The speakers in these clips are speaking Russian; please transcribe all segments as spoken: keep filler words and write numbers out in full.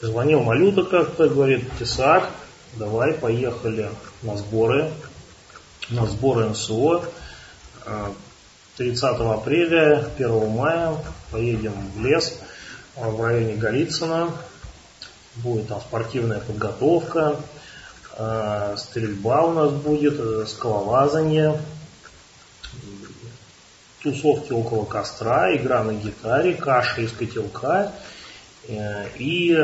Звонил Малюта как-то, говорит: Тесак, давай, поехали на сборы, на сборы эн эс о. тридцатого апреля, первого мая поедем в лес в районе Голицына. Будет там спортивная подготовка, стрельба у нас будет, скалолазание, тусовки около костра, игра на гитаре, каша из котелка и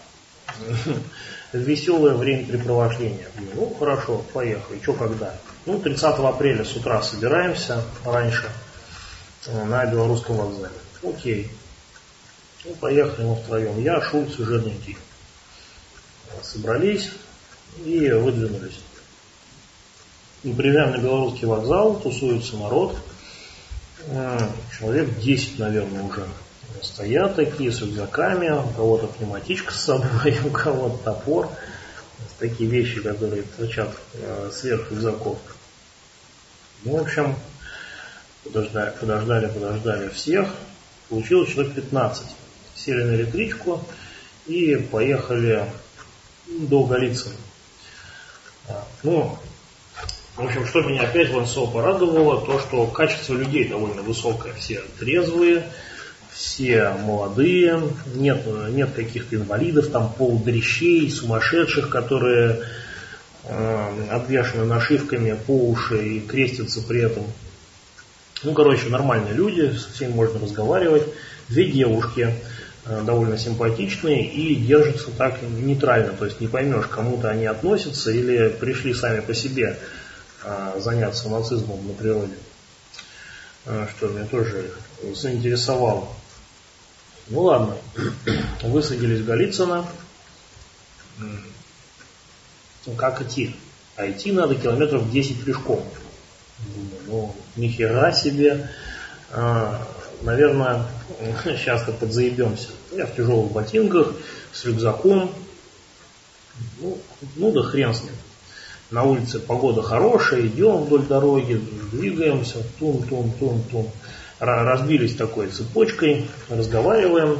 веселое времяпрепровождение. Ну, хорошо, поехали. Что, когда? Ну, тридцатого апреля с утра собираемся, раньше, на Белорусском вокзале. Окей. Ну, поехали мы втроем. Я, Шульц и Жирненький. Собрались и выдвинулись. И приезжаем на Белорусский вокзал, тусуется народ. Человек десять, наверное, уже. Стоят такие с рюкзаками, у кого-то пневматичка с собой, у кого-то топор. Такие вещи, которые торчат э, сверх рюкзаков. Ну, в общем, подождали, подождали, подождали всех. Получилось человек пятнадцать. Сели на электричку и поехали до Голицына. Ну, в общем, что меня опять в эн эс о порадовало, то, что качество людей довольно высокое. Все трезвые, все молодые, нет, нет каких-то инвалидов, там полудрящей, сумасшедших, которые э, обвешаны нашивками по уши и крестятся при этом. Ну, короче, нормальные люди, со всеми можно разговаривать. Две девушки э, довольно симпатичные и держатся так нейтрально, то есть не поймешь, к кому-то они относятся или пришли сами по себе э, заняться нацизмом на природе, э, что меня тоже заинтересовало. Ну ладно, высадились в Голицыно. Как идти? А идти надо километров десять пешком. Ну, ни хера себе. А, наверное, сейчас-то подзаебемся. Я в тяжелых ботинках, с рюкзаком. Ну, ну да хрен с ним. На улице погода хорошая, идем вдоль дороги, двигаемся, тун-тун-тун-тун. Разбились такой цепочкой, разговариваем.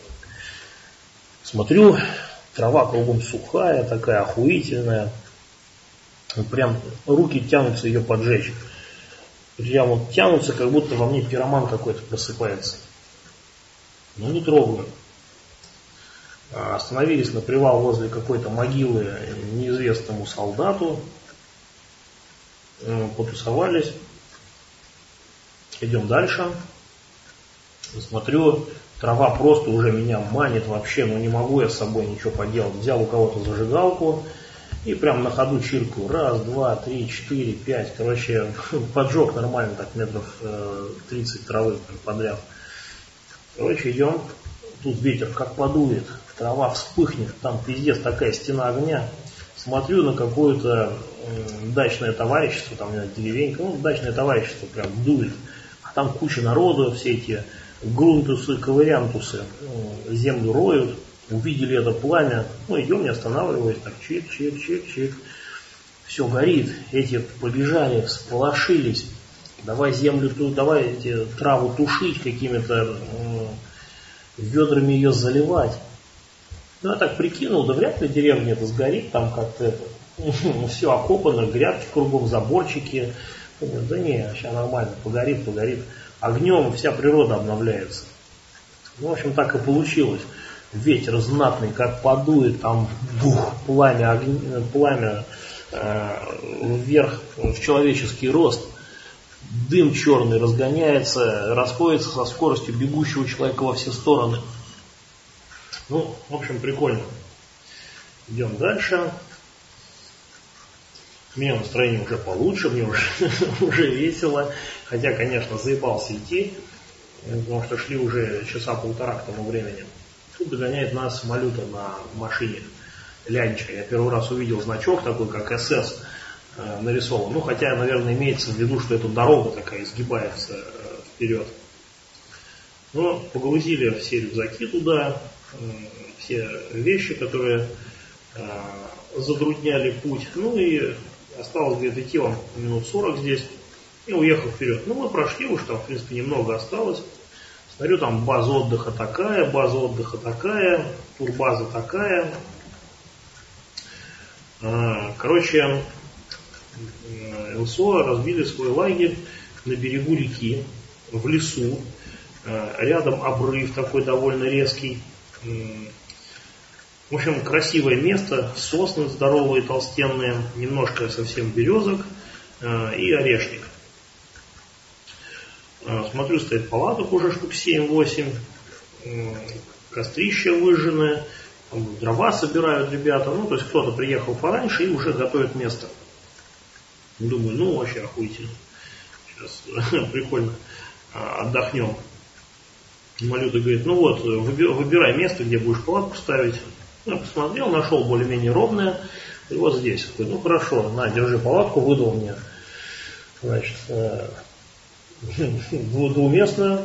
Смотрю, трава кругом сухая, такая охуительная. Прям руки тянутся ее поджечь. Прям вот тянутся, как будто во мне пироман какой-то просыпается. Но не трогаю. Остановились на привал возле какой-то могилы неизвестному солдату. Потусовались. Идем дальше. Смотрю, трава просто уже меня манит вообще, но не могу я с собой ничего поделать. Взял у кого-то зажигалку и прям на ходу чиркаю. Раз, два, три, четыре, пять. Короче, поджег нормально, так метров тридцать травы подряд. Короче, идем. Тут ветер как подует, трава вспыхнет, там пиздец такая стена огня. Смотрю на какое-то дачное товарищество, там деревенька, ну, дачное товарищество прям дует. Там куча народу, все эти грунтусы, ковырянтусы землю роют, увидели это пламя, ну идем, не останавливаясь, так чик, чик, чик, чик, все горит, эти побежали, всполошились, давай землю, давай эти траву тушить какими-то э, ведрами ее заливать. Ну я так прикинул, да вряд ли деревня это сгорит, там как-то это, все окопано, грядки кругом, заборчики. Да не, сейчас нормально, погорит, погорит. Огнем вся природа обновляется. Ну, в общем, так и получилось. Ветер знатный, как подует, там бух, пламя, огни, пламя э, вверх в человеческий рост. Дым черный разгоняется, расходится со скоростью бегущего человека во все стороны. Ну, в общем, прикольно. Идем дальше. У меня настроение уже получше, мне уже, уже весело. Хотя, конечно, заебался идти, потому что шли уже часа полтора к тому времени. Тут догоняет нас Малюта на машине. Лянечка. Я первый раз увидел значок такой, как эс эс э, нарисован. Ну, хотя, наверное, имеется в виду, что эта дорога такая изгибается э, вперед. Ну, погрузили все рюкзаки туда, э, все вещи, которые э, затрудняли путь. Ну и осталось где-то идти вам минут сорок здесь. И уехал вперед. Ну, мы прошли, уж там, в принципе, немного осталось. Смотрю, там база отдыха такая, база отдыха такая, турбаза такая. Короче, ЛСО разбили свой лагерь на берегу реки, в лесу. Рядом обрыв такой довольно резкий. В общем, красивое место, сосны здоровые, толстенные, немножко совсем березок и орешник. Смотрю, стоит палаток уже штук семь-восемь, кострище выжженное, дрова собирают ребята, ну, то есть кто-то приехал пораньше и уже готовит место. Думаю, ну, вообще охуительно. Сейчас прикольно отдохнем. Малюта говорит, ну вот, выбирай место, где будешь палатку ставить. Я посмотрел, нашел более-менее ровное, и вот здесь. Ну, хорошо, на, держи палатку, выдал мне, значит, двухместную.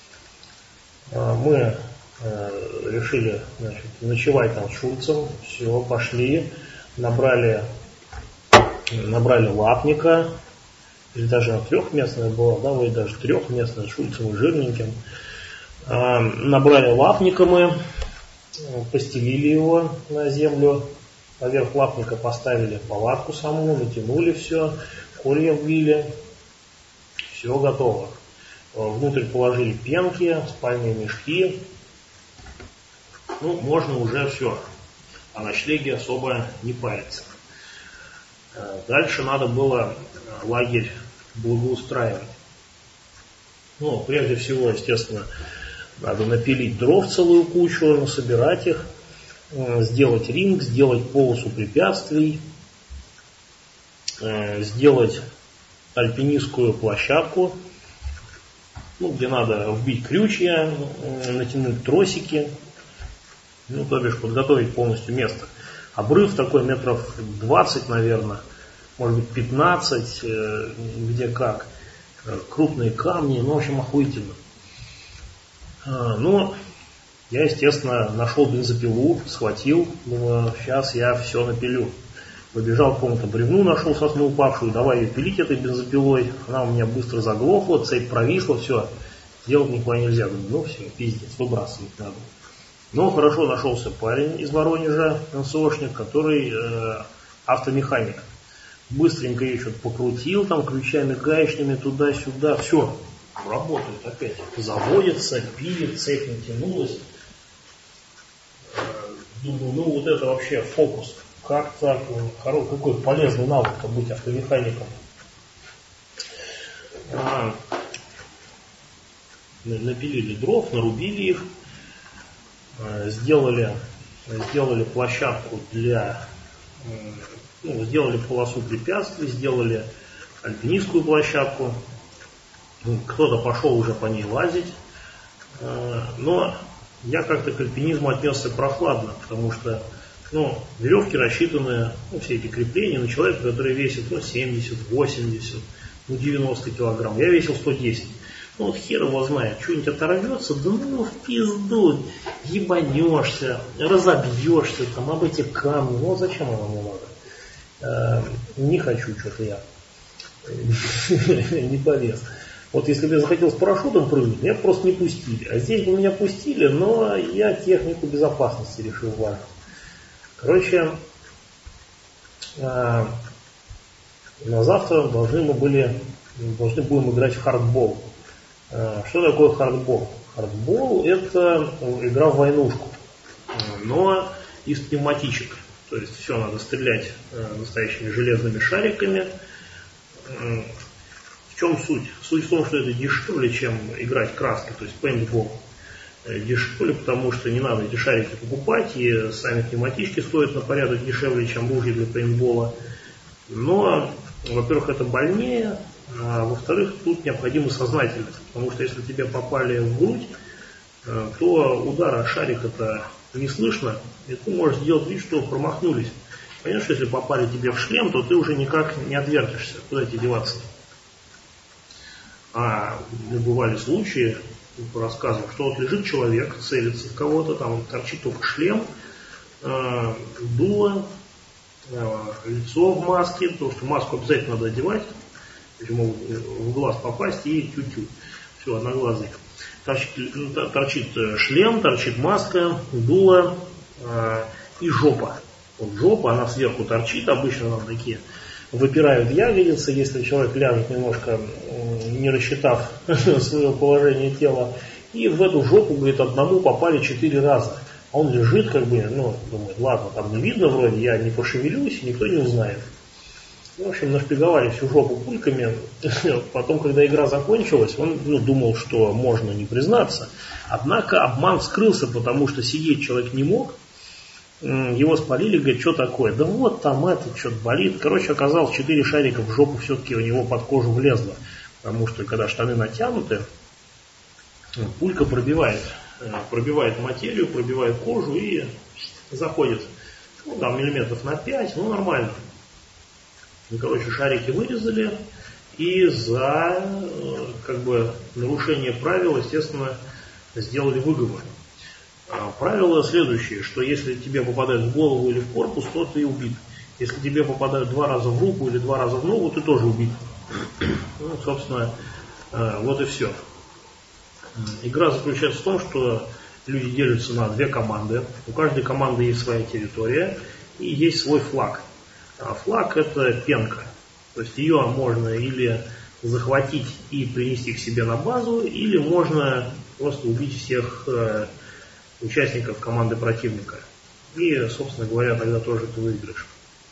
Мы решили, значит, ночевать там с Шульцем. Все, пошли, набрали, набрали лапника, или даже трехместная была, да, или даже трехместная с Шульцем и жирненьким. Набрали лапника мы, постелили его на землю, поверх лапника поставили палатку саму, натянули все, колья вбили. Все готово. Внутрь положили пенки, спальные мешки. Ну, можно уже все. О ночлеге особо не париться. Дальше надо было лагерь благоустраивать. Ну, прежде всего, естественно, надо напилить дров целую кучу, насобирать их, сделать ринг, сделать полосу препятствий, сделать альпинистскую площадку, ну, где надо вбить крючья, натянуть тросики, ну, то бишь подготовить полностью место. Обрыв такой метров двадцать, наверное, может быть пятнадцать, где как, крупные камни, ну, в общем, охуительно. Ну, я, естественно, нашел бензопилу, схватил, думаю, сейчас я все напилю. Побежал к какому-то бревну, нашел сосну упавшую, давай ее пилить этой бензопилой. Она у меня быстро заглохла, цепь провисла, все, сделать никуда нельзя. Думаю, ну все, пиздец, выбрасывать надо. Но хорошо нашелся парень из Воронежа, эн эс о-шник, который э, автомеханик. Быстренько ее что-то покрутил, там ключами гаечными туда-сюда, все, работает опять. Заводится, пилит, цепь натянулась. Думаю, ну вот это вообще фокус. Как так, какой полезный навык-то быть автомехаником. А, напилили дров, нарубили их, сделали, сделали площадку для, ну, сделали полосу препятствий, сделали альпинистскую площадку. Кто-то пошел уже по ней лазить, но я как-то к альпинизму отнесся прохладно, потому что, ну, веревки рассчитаны, ну, все эти крепления на человека, который весит, ну, семьдесят, восемьдесят, ну, девяносто килограмм. Я весил сто десять. Ну, вот хер его знает, что-нибудь оторвется, да ну в пизду, ебанешься, разобьешься там об эти камни. Ну, зачем оно мне надо? Не хочу что-то я. Не полез. Вот если бы я захотел с парашютом прыгнуть, меня просто не пустили. А здесь бы меня пустили, но я технику безопасности решил важно. Короче, на завтра должны мы были, должны будем играть в хардбол. Что такое хардбол? Хардбол — это игра в войнушку, но из пневматичек. То есть все надо стрелять настоящими железными шариками. В чем суть? Суть в том, что это дешевле, чем играть краской, то есть пейнтбол. Дешевле, потому что не надо эти шарики покупать, и сами пневматички стоят на порядок дешевле, чем ружья для пейнтбола. Но, во-первых, это больнее, а во-вторых, тут необходима сознательность, потому что если тебе попали в грудь, то удара шарика-то не слышно, и ты можешь сделать вид, что промахнулись. Понятно, что если попали тебе в шлем, то ты уже никак не отвертишься, куда тебе деваться. А ну, бывали случаи, по рассказам, что вот лежит человек, целится в кого-то, там торчит только шлем, э, дуло, э, лицо в маске, потому что маску обязательно надо одевать, могут в глаз попасть и тю-тю. Все, одноглазый. торчит, торчит шлем, торчит маска, дуло э, и жопа. Вот жопа, она сверху торчит, обычно там такие выпирают ягодицы, если человек ляжет немножко, не рассчитав свое положение тела. И в эту жопу, говорит, одному попали четыре раза. А он лежит, как бы, ну, думает, ладно, там не видно вроде, я не пошевелюсь, никто не узнает. В общем, нашпиговали всю жопу пульками. Потом, когда игра закончилась, он ну, думал, что можно не признаться. Однако обман вскрылся, потому что сидеть человек не мог. Его спалили, говорит, что такое? Да вот там это, что-то болит. Короче, оказалось, четыре шарика в жопу все-таки у него под кожу влезло. Потому что, когда штаны натянуты, пулька пробивает, пробивает материю, пробивает кожу и заходит. Ну, там миллиметров на пять, ну, нормально. И, короче, шарики вырезали. И за, как бы, нарушение правил, естественно, сделали выговор. Правило следующее, что если тебе попадают в голову или в корпус, то ты убит. Если тебе попадают два раза в руку или два раза в ногу, ты тоже убит. Ну, собственно, вот и все. Игра заключается в том, что люди делятся на две команды. У каждой команды есть своя территория и есть свой флаг. А флаг это пенка. То есть ее можно или захватить и принести к себе на базу, или можно просто убить всех участников команды противника. И, собственно говоря, тогда тоже ты выиграешь.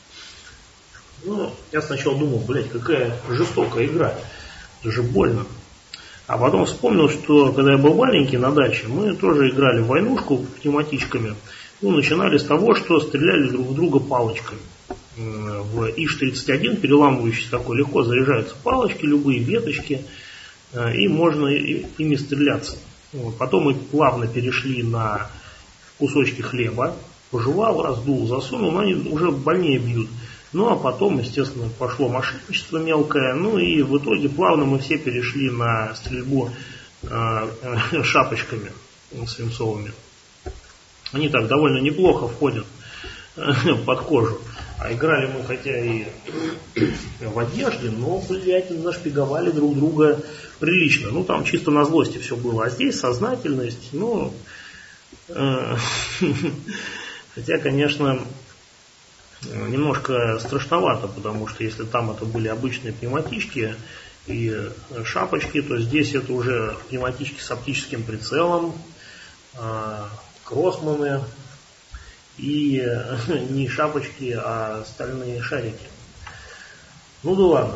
Ну, я сначала думал, блядь, какая жестокая игра. Это же больно. А потом вспомнил, что когда я был маленький на даче, мы тоже играли в войнушку пневматичками. Ну, начинали с того, что стреляли друг в друга палочками. В ИШ тридцать один, переламывающийся такой, легко заряжаются палочки, любые веточки, и можно ими стреляться. Потом мы плавно перешли на кусочки хлеба, пожевал, раздул, засунул, но они уже больнее бьют. Ну а потом, естественно, пошло мошенничество мелкое, ну и в итоге плавно мы все перешли на стрельбу э, э, шапочками свинцовыми. Они так довольно неплохо входят э, под кожу. А играли мы хотя и в одежде, но, блядь, нашпиговали друг друга прилично. Ну, там чисто на злости все было. А здесь сознательность, ну, э, хотя, конечно, немножко страшновато, потому что если там это были обычные пневматички и шапочки, то здесь это уже пневматички с оптическим прицелом, э, кроссманы. И не шапочки, а стальные шарики. Ну да ладно.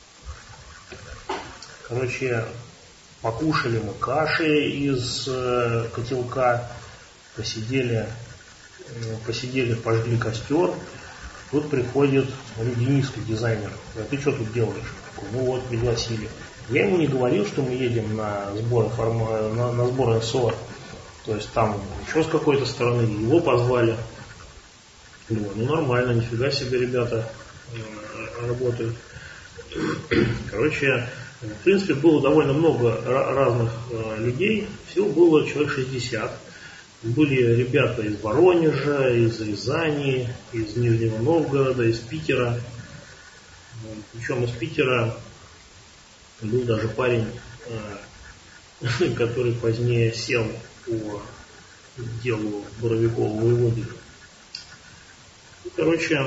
Короче, покушали мы каши из э, котелка, посидели, э, посидели, пожгли костер. Тут приходит Дениска, дизайнер. А ты что тут делаешь? Ну вот, пригласили. Я ему не говорил, что мы едем на сбор, на, на сбор СО. То есть там еще с какой-то стороны его позвали. Ну, ну нормально, нифига себе ребята э, работают. Короче, в принципе, было довольно много разных э, людей. Всего было человек шестьдесят. Были ребята из Воронежа, из Рязани, из Нижнего Новгорода, из Питера. Причем из Питера был даже парень, э, который позднее сел по делу Боровикова воеводы. Короче,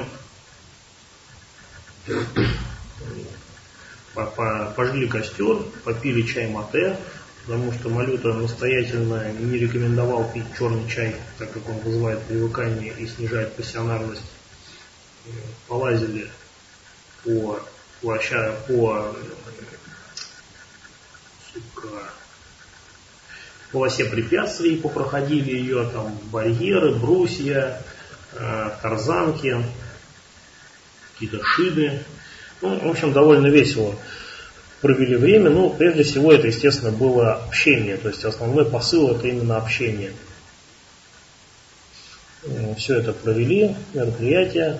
пожгли костер, попили чай мате, потому что Малюта настоятельно не рекомендовал пить черный чай, так как он вызывает привыкание и снижает пассионарность. Полазили по, по, по сука, полосе препятствий, попроходили ее, там барьеры, брусья, тарзанки, какие-то шины. Ну, в общем, довольно весело провели время. Ну, прежде всего, это, естественно, было общение. То есть, основной посыл – это именно общение. Все это провели, мероприятие.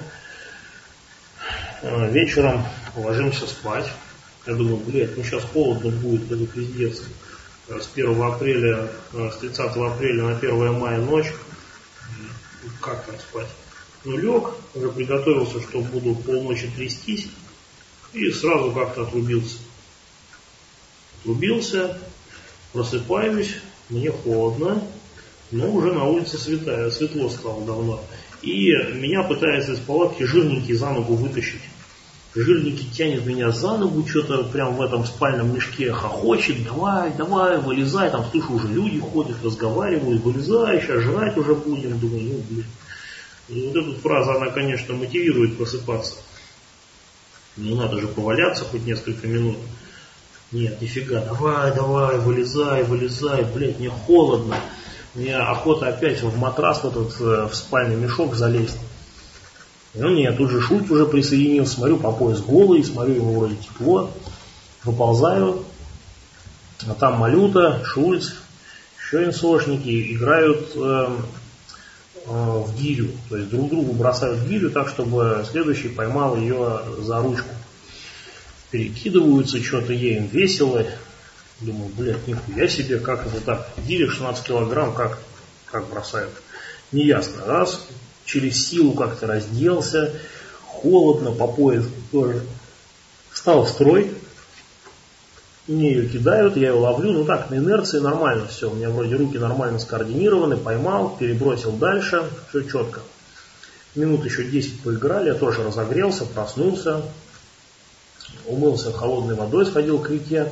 Вечером ложимся спать. Я думаю, блядь, ну сейчас холодно будет, это пиздец. С первого апреля, с тридцатого апреля на первое мая ночь. Как там спать? Ну, лег, уже приготовился, что буду полночи трястись, и сразу как-то отрубился. Отрубился, Просыпаюсь, мне холодно, но уже на улице светло, светло стало давно. И меня пытается из палатки жирненький за ногу вытащить. Жирненький тянет меня за ногу, что-то прям в этом спальном мешке хохочет. Давай, давай, вылезай. Там, слышу, уже люди ходят, разговаривают. Вылезай, сейчас жрать уже будем. Думаю, ну, блин. И вот эта фраза, она, конечно, мотивирует просыпаться. Ну, надо же поваляться хоть несколько минут. Нет, нифига, давай, давай, вылезай, вылезай, блядь, мне холодно. Мне охота опять в матрас, в этот, в спальный мешок залезть. Ну нет, тут же Шульц уже присоединился, смотрю, по пояс голый, смотрю, ему вроде тепло. Выползаю, а там Малюта, Шульц, еще НСОшники играют э, э, в гирю. То есть друг другу бросают гирю так, чтобы следующий поймал ее за ручку. Перекидываются, что-то ей им весело. Думаю, блядь, нихуя себе, как это так? Гиря шестнадцать килограмм, как, как бросают? Неясно. Раз, через силу как-то разделся, холодно, по пояс тоже. Встал в строй, мне ее кидают, я ее ловлю, ну так, на инерции нормально все. У меня вроде руки нормально скоординированы, поймал, перебросил дальше, все четко. Минут еще десять поиграли, я тоже разогрелся, проснулся. Умылся холодной водой, сходил к реке,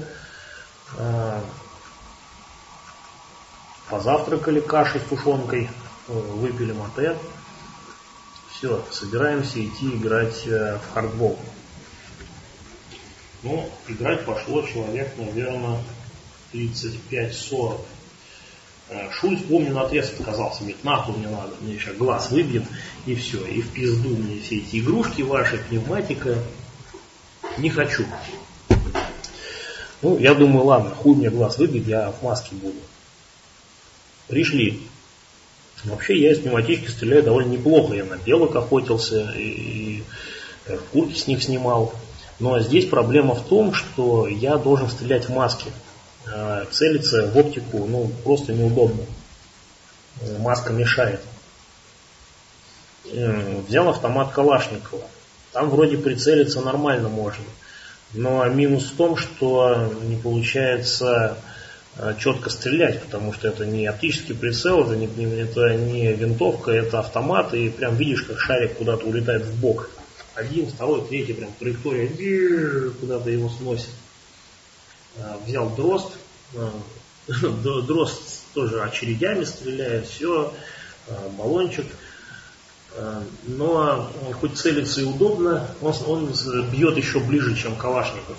позавтракали кашей с тушенкой, выпили мате. Все, собираемся идти играть в хардбол. Ну, играть пошло человек, наверное, тридцать пять сорок. Шульц, помню, наотрез отказался, говорит, нахуй мне надо, мне сейчас глаз выбьет, и все, и в пизду мне все эти игрушки ваши, пневматика. Не хочу. Ну, я думаю, ладно, хуй мне глаз выбит, я в маске буду. Пришли. Вообще я из пневматички стреляю довольно неплохо. Я на белок охотился и, и куртки с них снимал. Но здесь проблема в том, что я должен стрелять в маске. Целиться в оптику, ну, просто неудобно. Маска мешает. Взял автомат Калашникова. Там вроде прицелиться нормально можно. Но минус в том, что не получается четко стрелять, потому что это не оптический прицел, это не, это не винтовка, это автомат, и прям видишь, как шарик куда-то улетает в бок. Один, второй, третий, прям траектория куда-то его сносит. Взял дрозд. Дрозд тоже очередями стреляет, все, баллончик. Но хоть целиться и удобно, он, он бьет еще ближе, чем Калашников.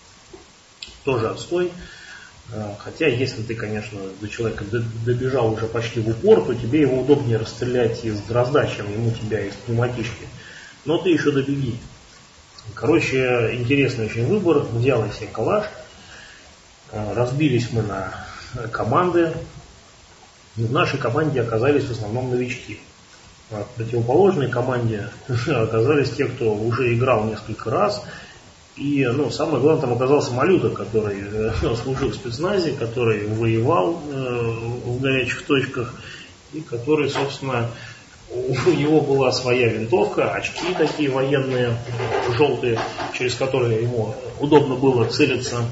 Тоже отстой. Хотя, если ты, конечно, до человека добежал уже почти в упор, то тебе его удобнее расстрелять из дрозда, чем ему тебя из пневматички. Но ты еще добеги. Короче, интересный очень выбор. Взял я себе калаш. Разбились мы на команды. В нашей команде оказались в основном новички. В противоположной команде оказались те, кто уже играл несколько раз. И, ну, самое главное, там оказался Малюта, который э, служил в спецназе, который воевал э, в горячих точках, и который, собственно, у, у него была своя винтовка, очки такие военные, желтые, через которые ему удобно было целиться.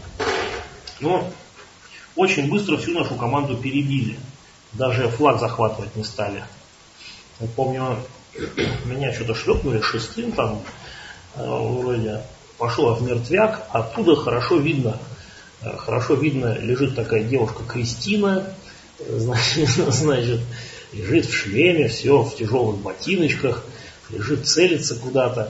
Но очень быстро всю нашу команду перебили. Даже флаг захватывать не стали. Я помню, меня что-то шлепнули шестым там, э, вроде... Пошел в мертвяк, оттуда хорошо видно, хорошо видно, лежит такая девушка Кристина, значит, значит, лежит в шлеме, все, в тяжелых ботиночках, лежит, целится куда-то,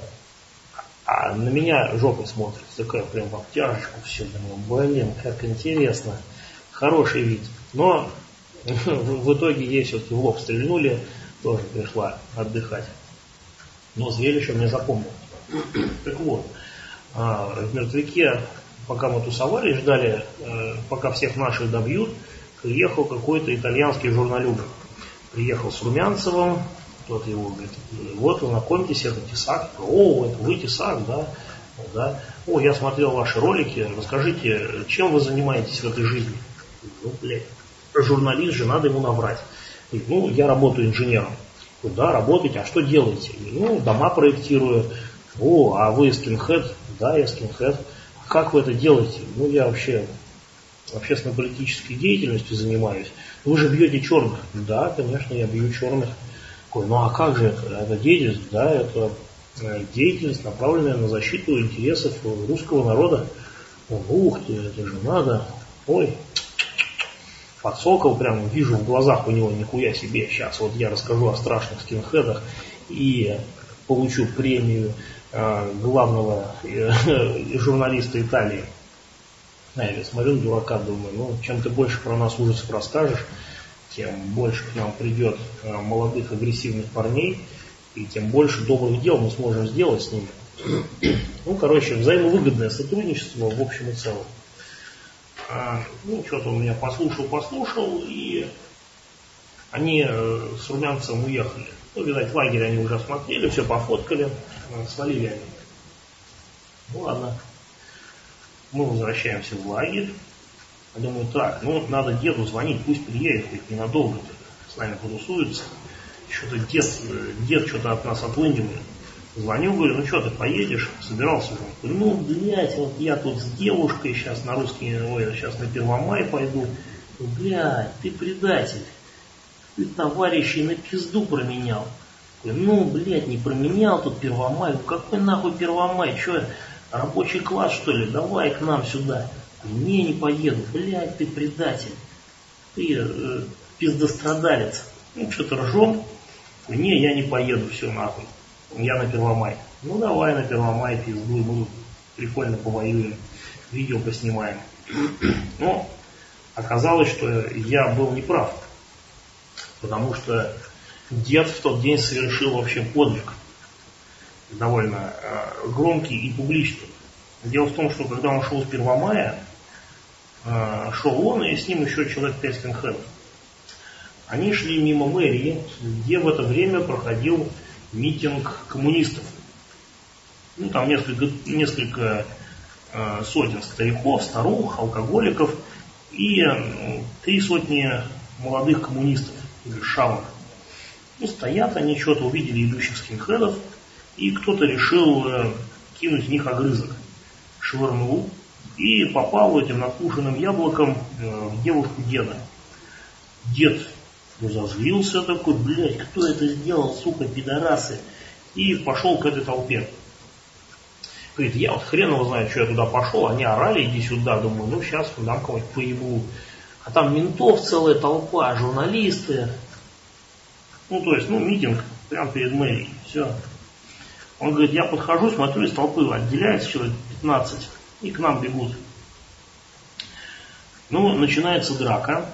а на меня жопой смотрит, такая прям в обтяжечку, все, думаю, блин, как интересно, хороший вид, но в итоге ей все-таки в лоб стрельнули, тоже пришла отдыхать, но зрелище мне запомнил. Так вот. А, в мертвяке, пока мы тусовали, ждали, э, пока всех наших добьют, приехал какой-то итальянский журналюга. Приехал с Румянцевым, тот его говорит, вот вы знакомьтесь, это Тесак. О, это вы Тесак, да? да? О, я смотрел ваши ролики, расскажите, чем вы занимаетесь в этой жизни? Ну, блядь, журналист же, надо ему наврать. И, ну, я работаю инженером. Да, работаете, а что делаете? Ну, дома проектирую. О, а вы скинхед? Да, я скинхед. Как вы это делаете? Ну, я вообще общественно-политической деятельностью занимаюсь. Вы же бьете черных. Да, конечно, я бью черных. Ой, ну а как же это? Это деятельность, да, это деятельность, направленная на защиту интересов русского народа. Ух ты, это же надо. Ой, подсокол прямо, вижу в глазах у него, нихуя себе. Сейчас вот я расскажу о страшных скинхедах и получу премию э, главного э, журналиста Италии. А я смотрю на дурака, думаю, ну чем ты больше про нас ужасов расскажешь, тем больше к нам придет э, молодых агрессивных парней, и тем больше добрых дел мы сможем сделать с ними. Ну, короче, взаимовыгодное сотрудничество в общем и целом. А, ну, что-то он меня послушал, послушал, и они э, с Румянцевым уехали. Ну, видать, лагерь они уже осмотрели, все пофоткали, э, свалили они. Ну, ладно. Мы возвращаемся в лагерь. Я думаю, так, ну, надо деду звонить, пусть приедет, хоть ненадолго с нами потусуется. Что-то дед, дед что-то от нас отлынивает. Звоню, говорю, ну что, ты поедешь? Собирался уже. Говорю, ну, блядь, вот я тут с девушкой сейчас на русский, ой, сейчас на Первомай пойду. Блядь, ты предатель. Ты товарищей на пизду променял. Говорю, ну, блядь, не променял тут Первомай. Ну, какой нахуй Первомай? Че, рабочий класс, что ли? Давай к нам сюда. Не, не поеду. Блядь, ты предатель. Ты э, пиздострадалец. Ну, что-то ржем. Не, я не поеду, все нахуй. Я на Первомай. Ну давай на Первомай пиздуй, мы тут прикольно повоюем, видео поснимаем. Но оказалось, что я был неправ, потому что дед в тот день совершил вообще подвиг, довольно э, громкий и публичный. Дело в том, что когда он шел с Первомая, э, шел он и с ним еще человек пять скинхедов. Они шли мимо мэрии, где в это время проходил митинг коммунистов. Ну, там несколько, несколько э, сотен стариков, старух, алкоголиков и э, три сотни молодых коммунистов, или шавок. Ну, стоят они, что-то увидели идущих скинхедов, и кто-то решил э, кинуть в них огрызок. Швырнул и попал этим надкушенным яблоком э, в девушку деда. Дед разозлился такой, блядь, кто это сделал, сука, пидорасы, и пошел к этой толпе. Говорит, я вот хрен его знает, что я туда пошел, они орали, иди сюда, думаю, ну сейчас дам кого-нибудь поебу. А там ментов целая толпа, журналисты. Ну, то есть, ну, митинг прямо перед мэрией, все. Он говорит, я подхожу, смотрю, из толпы отделяется человек пятнадцать, и к нам бегут. Ну, начинается драка.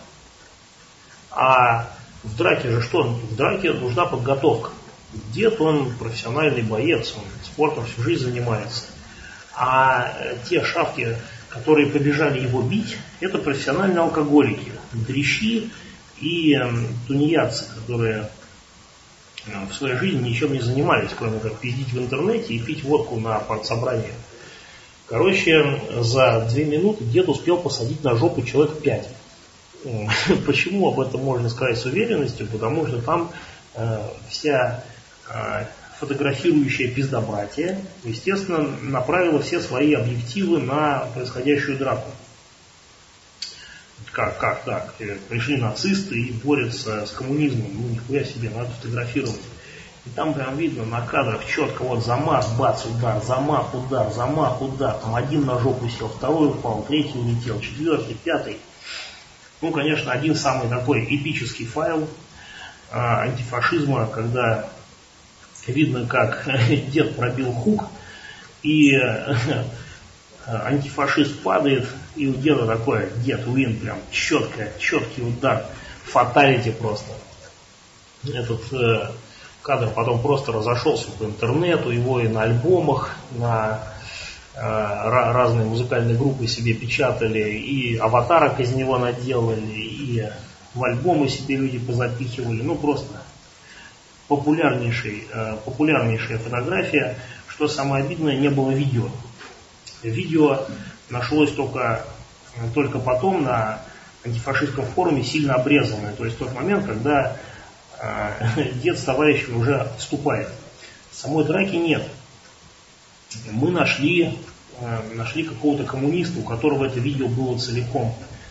А в драке же что? В драке нужна подготовка. Дед, он профессиональный боец, он спортом всю жизнь занимается. А те шавки, которые побежали его бить, это профессиональные алкоголики, дрищи и тунеядцы, которые в своей жизни ничем не занимались, кроме как пиздить в интернете и пить водку на партсобрании. Короче, за две минуты дед успел посадить на жопу человек пять. Почему об этом можно сказать с уверенностью? Потому что там э, вся э, фотографирующая пиздобратия, естественно, направила все свои объективы на происходящую драку. Как, как так? Пришли нацисты и борются с коммунизмом. Ну, нихуя себе, надо фотографировать. И там прям видно на кадрах четко, вот замах, бац, удар, замах, удар, замах, удар. Там один на жопу сел, второй упал, третий улетел, четвертый, пятый. Ну, конечно, один самый такой эпический файл а, антифашизма, когда видно, как дед пробил хук, и а, антифашист падает, и у деда такой, дед Уин, прям четко, четкий удар, фаталити просто. Этот э, кадр потом просто разошелся по интернету, его и на альбомах, на разные музыкальные группы себе печатали, и аватарок из него наделали, и в альбомы себе люди позапихивали. Ну, просто популярнейший, популярнейшая фотография. Что самое обидное, не было видео. Видео нашлось только, только потом на антифашистском форуме, сильно обрезанное. То есть тот момент, когда дед с товарищем уже вступает. Самой драки нет. Мы нашли, нашли какого-то коммуниста, у которого это видео было целиком.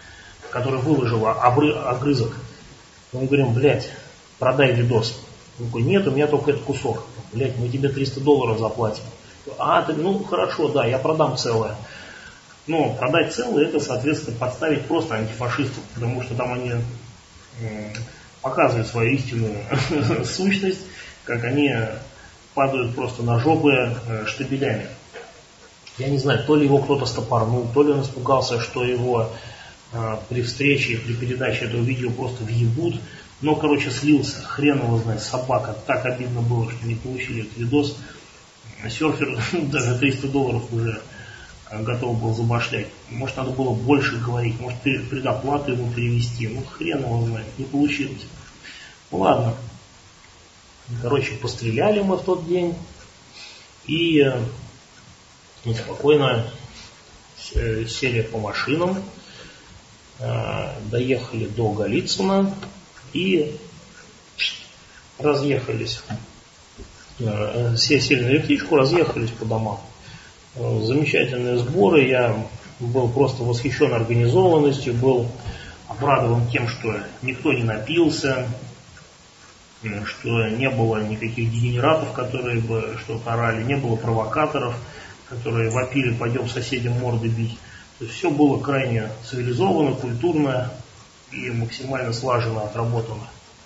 которая выложила обры- огрызок. Мы говорим, блядь, продай видос. Он такой, нет, у меня только этот кусок. Блядь, мы тебе триста долларов заплатим. А, ты, ну хорошо, да, я продам целое. Но продать целое, это, соответственно, подставить просто антифашистов, потому что там они э, показывают свою истинную сущность, как они падают просто на жопы э, штабелями. Я не знаю, то ли его кто-то стопорнул, то ли он испугался, что его э, при встрече, при передаче этого видео просто въебут. Но, короче, слился, хрен его знает, собака. Так обидно было, что не получили этот видос. Серфер даже триста долларов уже готов был забашлять. Может, надо было больше говорить, может, предоплату ему перевести. Ну, хрен его знает, не получилось. Ну, ладно. Короче, постреляли мы в тот день. И э, спокойно сели по машинам, э, доехали до Голицына и разъехались. Э, все сели на электричку, разъехались по домам. Замечательные сборы, я был просто восхищен организованностью, был обрадован тем, что никто не напился, что не было никаких дегенератов, которые бы что-то орали, не было провокаторов, которые вопили, пойдем соседям морды бить. То есть все было крайне цивилизованно, культурно и максимально слаженно отработано.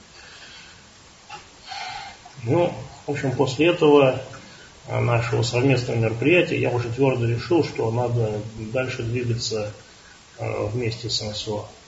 Ну, в общем, после этого нашего совместного мероприятия я уже твердо решил, что надо дальше двигаться вместе с эн эс о.